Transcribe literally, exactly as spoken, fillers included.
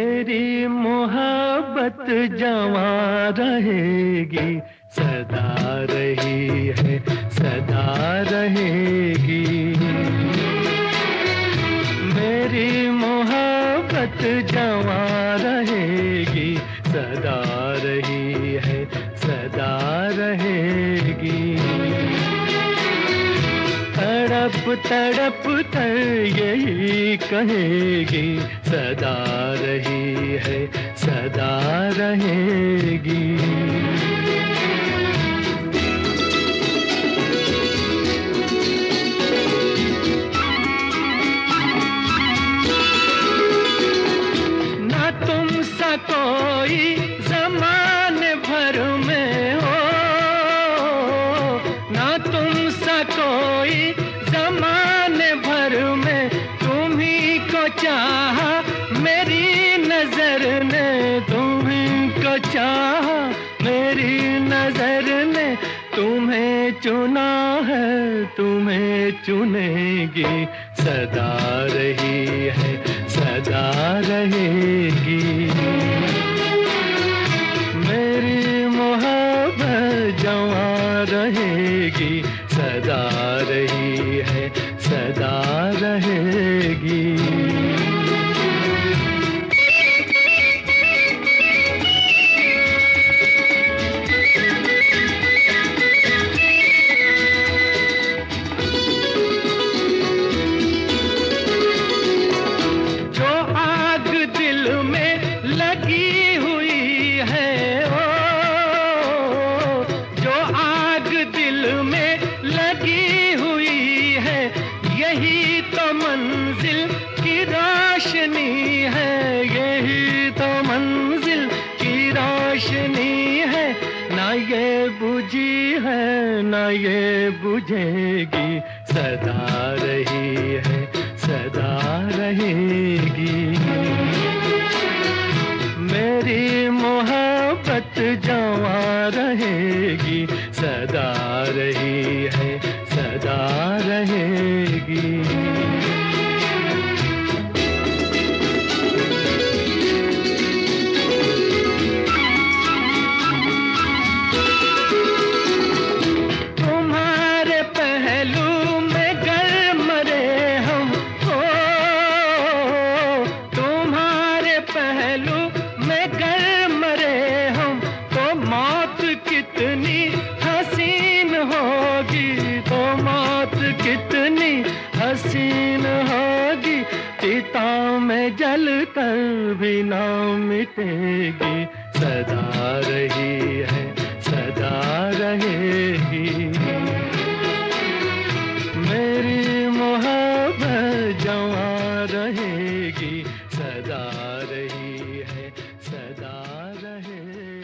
मेरी मोहब्बत जवां रहेगी, सदा रही है, सदा रहेगी। मेरी मोहब्बत जवां रहेगी, सदा रही है, सदा रहेगी। तड़प तड़प कर यही कहेगी, सदा रही है, सदा रहेगी। ना तुम सा कोई ज़माने भर में हो, ना तुम सा कोई ज़माने भर में, तुम्ही को चाहा मेरी नजर ने, तुम्ही को चाहा मेरी नजर ने। तुम्हें चुना है, तुम्हें चुनेगी, सदा रही है, सदा रहेगी। मेरी मोहब्बत जवां रहेगी, सदा रही है, सदा रहेगी। जो आग दिल में लगी हुई है, ओ, जो आग दिल में लगी हुई है, यही तो मंजिल की रोशनी है, यही तो मंजिल की रोशनी है। ना ये बुझी है, ना ये बुझेगी, सदा रही है, सदा रहेगी। मेरी मोहब्बत जवां रहेगी, सदा रही है, सदा रहेगी। तुम्हारे पहलू में गर मरे हम, हो तुम्हारे पहलू में गर मरे हम, तो मौत कितनी हसीन होगी, तो मौत कितनी हसीन होगी। चिता में जल कर भी ना मिटेगी, सदा रही है, सदा रहेगी। मेरी मोहब्बत जवां रहेगी, सदा रही है, सदा रहेगी।